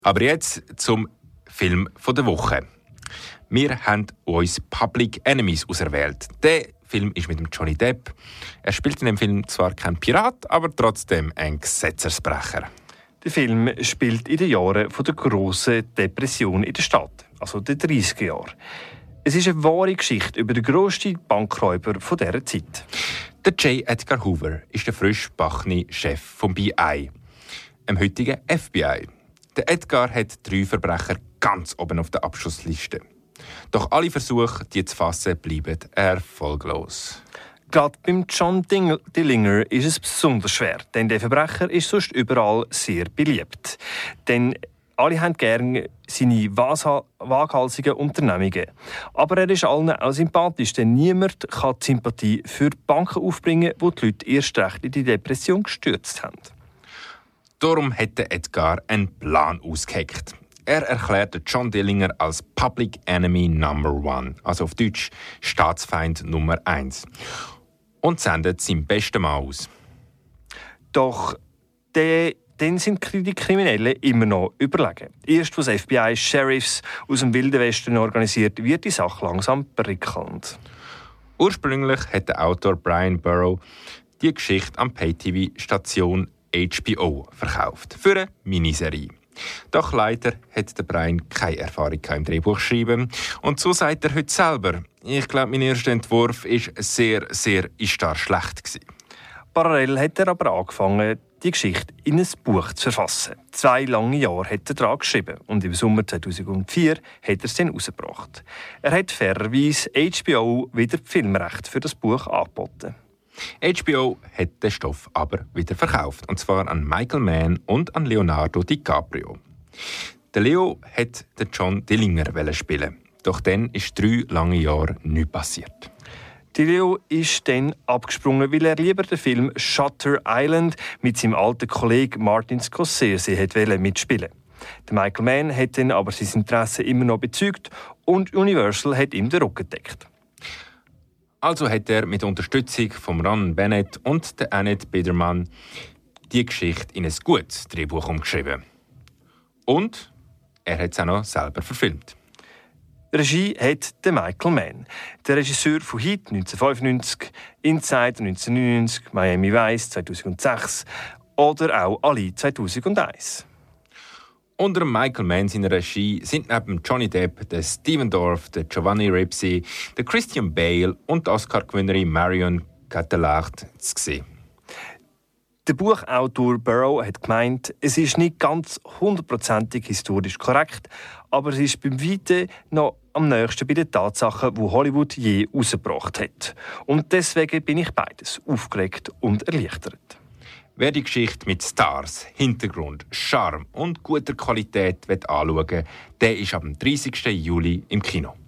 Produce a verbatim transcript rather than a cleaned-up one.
Aber jetzt zum Film der Woche. Wir haben uns Public Enemies auserwählt. Der Film ist mit dem Johnny Depp. Er spielt in dem Film zwar kein Pirat, aber trotzdem ein Gesetzesbrecher. Der Film spielt in den Jahren der grossen Depression in der Stadt, also den dreißiger Jahren. Es ist eine wahre Geschichte über den grössten Bankräuber dieser Zeit. Der J. Edgar Hoover ist der frisch gebackene Chef vom B I, dem heutigen F B I. Der Edgar hat drei Verbrecher ganz oben auf der Abschussliste. Doch alle Versuche, die zu fassen, bleiben erfolglos. Gerade beim John Dillinger ist es besonders schwer, denn der Verbrecher ist sonst überall sehr beliebt. Denn alle haben gerne seine waghalsigen Unternehmungen. Aber er ist allen auch sympathisch, denn niemand kann die Sympathie für Banken aufbringen, wo die Leute erst recht in die Depression gestürzt haben. Darum hat Edgar einen Plan ausgeheckt. Er erklärt John Dillinger als Public Enemy Number One, also auf Deutsch Staatsfeind Nummer eins, und sendet seinen besten Mann aus. Doch der, dann sind die Kriminellen immer noch überlegen. Erst als das F B I Sheriffs aus dem Wilden Westen organisiert, wird die Sache langsam prickelnd. Ursprünglich hat der Autor Brian Burrow die Geschichte am Pay-T V-Station H B O verkauft für eine Miniserie. Doch leider hat der Brian keine Erfahrung im Drehbuchschreiben. Und so sagt er heute selber. Ich glaube, mein erster Entwurf war sehr, sehr ist schlecht gewesen. Parallel hat er aber angefangen, die Geschichte in ein Buch zu verfassen. Zwei lange Jahre hat er daran geschrieben und im Sommer zweitausendvier hat er es dann herausgebracht. Er hat fairerweise H B O wieder die Filmrechte für das Buch angeboten. H B O hat den Stoff aber wieder verkauft, und zwar an Michael Mann und an Leonardo DiCaprio. Der Leo hat den John Dillinger spielen, doch dann ist drei lange Jahre nichts passiert. Der Leo ist dann abgesprungen, weil er lieber den Film Shutter Island mit seinem alten Kollegen Martin Scorsese wollte mitspielen. Der Michael Mann hat dann aber sein Interesse immer noch bezeugt und Universal hat ihm den Rücken gedeckt. Also hat er mit Unterstützung von Ron Bennett und der Annette Biedermann die Geschichte in ein gutes Drehbuch umgeschrieben. Und er hat es auch noch selber verfilmt. Regie hat der Michael Mann. Der Regisseur von Heat neunzehnhundertfünfundneunzig, Inside neunzehnhundertneunundneunzig, Miami Vice zweitausendsechs oder auch Ali zweitausendeins. Unter Michael Mann seiner Regie sind neben Johnny Depp der Stephen Dorff, der Giovanni Ribisi, der Christian Bale und die Oscar-Gewinnerin Marion Cotillard zu sehen. Der Buchautor Burrow hat gemeint, es ist nicht ganz hundertprozentig historisch korrekt, aber es ist beim Weiten noch am nächsten bei den Tatsachen, die Hollywood je herausgebracht hat. Und deswegen bin ich beides aufgeregt und erleichtert. Wer die Geschichte mit Stars, Hintergrund, Charme und guter Qualität anschauen will, der ist am dreißigsten Juli im Kino.